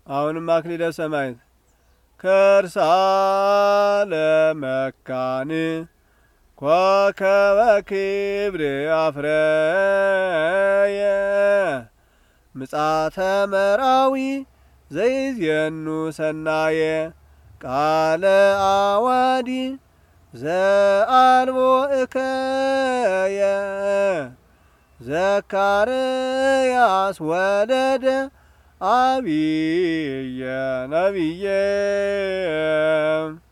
አሁንም አክሊለ ሰማዕት ከርሳ ለመካን ኮከበ ክብር አፍረየ ምጻተ መራዊ ዘይዜኑ ሰናየ ቃለ አዋዲ ዘአልቦ እከየ ዘካርያስ ወለደ አብየ ነቢየ